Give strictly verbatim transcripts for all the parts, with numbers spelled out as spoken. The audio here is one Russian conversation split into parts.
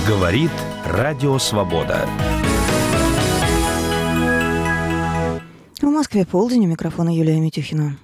Говорит Радио Свобода. В Москве полдень, у микрофона Юлия Митюхина.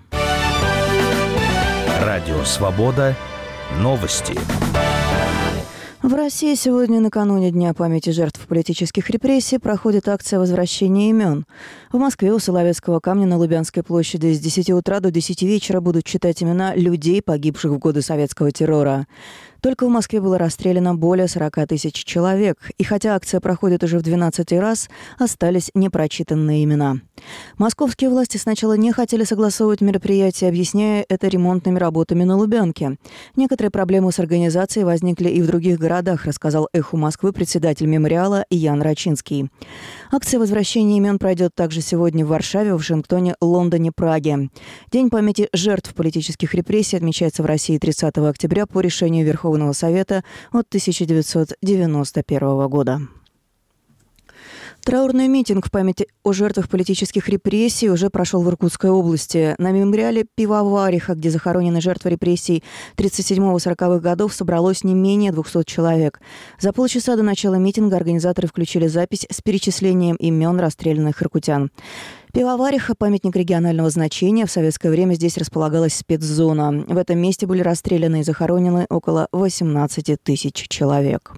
Радио Свобода. Новости. В России сегодня, накануне Дня памяти жертв политических репрессий, проходит акция возвращения имен. В Москве у Соловецкого камня на Лубянской площади с десяти утра до десяти вечера будут читать имена людей, погибших в годы советского террора. Только в Москве было расстреляно более сорока тысяч человек. И хотя акция проходит уже в двенадцатый раз, остались непрочитанные имена. Московские власти сначала не хотели согласовывать мероприятие, объясняя это ремонтными работами на Лубянке. Некоторые проблемы с организацией возникли и в других городах, рассказал «Эху Москвы» председатель мемориала Ян Рачинский. Акция возвращения имен пройдет также сегодня в Варшаве, Вашингтоне, Лондоне, Праге. День памяти жертв политических репрессий отмечается в России тридцатого октября по решению Верховного Совета от тысяча девятьсот девяносто первого года. Траурный митинг в память о жертвах политических репрессий уже прошел в Иркутской области. На мемориале Пивовариха, где захоронены жертвы репрессий тридцать седьмого-сороковых годов, собралось не менее двухсот человек. За полчаса до начала митинга организаторы включили запись с перечислением имен расстрелянных иркутян. Пивовариха – памятник регионального значения. В советское время здесь располагалась спецзона. В этом месте были расстреляны и захоронены около восемнадцати тысяч человек.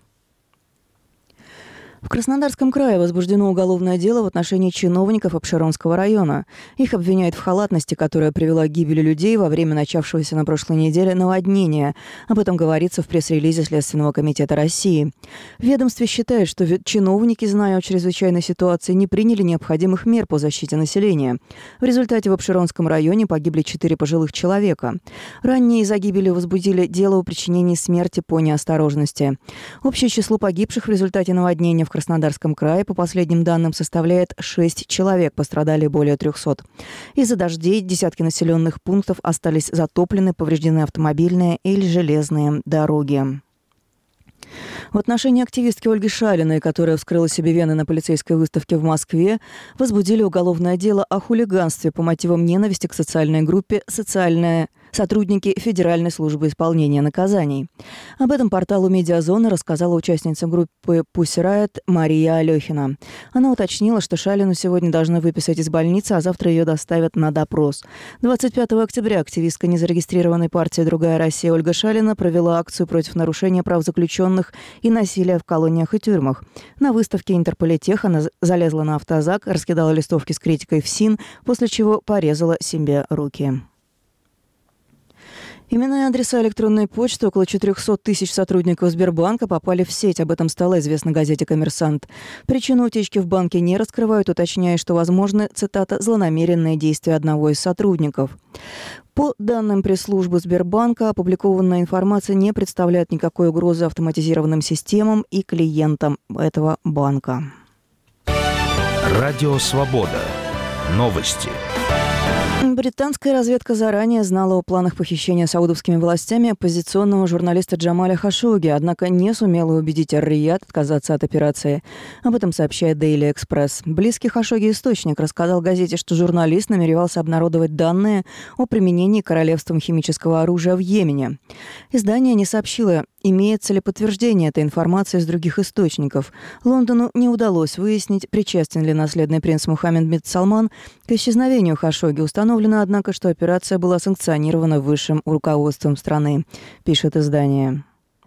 В Краснодарском крае возбуждено уголовное дело в отношении чиновников Апшеронского района. Их обвиняют в халатности, которая привела к гибели людей во время начавшегося на прошлой неделе наводнения. Об этом говорится в пресс-релизе Следственного комитета России. В ведомстве считают, что чиновники, зная о чрезвычайной ситуации, не приняли необходимых мер по защите населения. В результате в Апшеронском районе погибли четыре пожилых человека. Ранее из-за гибели возбудили дело о причинении смерти по неосторожности. Общее число погибших в результате наводнения в В Краснодарском крае, по последним данным, составляет шесть человек, пострадали более трехсот. Из-за дождей десятки населенных пунктов остались затоплены, повреждены автомобильные или железные дороги. В отношении активистки Ольги Шалиной, которая вскрыла себе вены на полицейской выставке в Москве, возбудили уголовное дело о хулиганстве по мотивам ненависти к социальной группе «Социальная сотрудники Федеральной службы исполнения наказаний». Об этом порталу «Медиазона» рассказала участница группы Pussy Riot Мария Алехина. Она уточнила, что Шалину сегодня должны выписать из больницы, а завтра ее доставят на допрос. двадцать пятого октября активистка незарегистрированной партии «Другая Россия» Ольга Шалина провела акцию против нарушения прав заключенных и насилия в колониях и тюрьмах. На выставке «Интерполитех» она залезла на автозак, раскидала листовки с критикой в СИН, после чего порезала себе руки. Имена и адреса электронной почты около четырехсот тысяч сотрудников Сбербанка попали в сеть. Об этом стало известно газете «Коммерсант». Причину утечки в банке не раскрывают, уточняя, что возможны, цитата, «злонамеренные действия одного из сотрудников». По данным пресс-службы Сбербанка, опубликованная информация не представляет никакой угрозы автоматизированным системам и клиентам этого банка. Радио Свобода. Новости. Британская разведка заранее знала о планах похищения саудовскими властями оппозиционного журналиста Джамаля Хашогги, однако не сумела убедить Ар-Рияд отказаться от операции. Об этом сообщает Daily Express. Близкий Хашогги источник рассказал газете, что журналист намеревался обнародовать данные о применении королевством химического оружия в Йемене. Издание не сообщило, имеется ли подтверждение этой информации из других источников. Лондону не удалось выяснить, причастен ли наследный принц Мухаммед бин Салман к исчезновению Хашогги. Установлено, однако, что операция была санкционирована высшим руководством страны, пишет издание.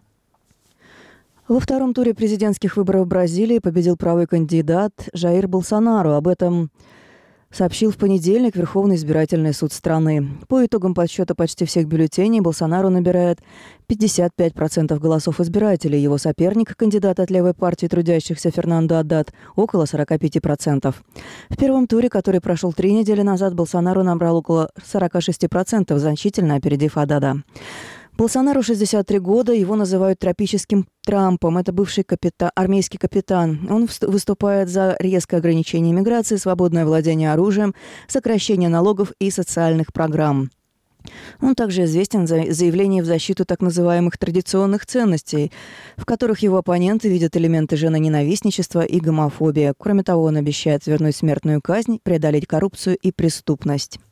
Во втором туре президентских выборов в Бразилии победил правый кандидат Жаир Болсонару. Об этом сообщил в понедельник Верховный избирательный суд страны. По итогам подсчета почти всех бюллетеней Болсонару набирает пятьдесят пять процентов голосов избирателей. Его соперник, кандидат от левой партии трудящихся Фернандо Аддат, около сорок пять процентов. В первом туре, который прошел три недели назад, Болсонару набрал около сорок шесть процентов, значительно опередив Аддада. Болсонару шестьдесят три года, его называют тропическим Трампом. Это бывший капитан, армейский капитан. Он выступает за резкое ограничение миграции, свободное владение оружием, сокращение налогов и социальных программ. Он также известен за заявление в защиту так называемых традиционных ценностей, в которых его оппоненты видят элементы женоненавистничества и гомофобии. Кроме того, он обещает вернуть смертную казнь, преодолеть коррупцию и преступность.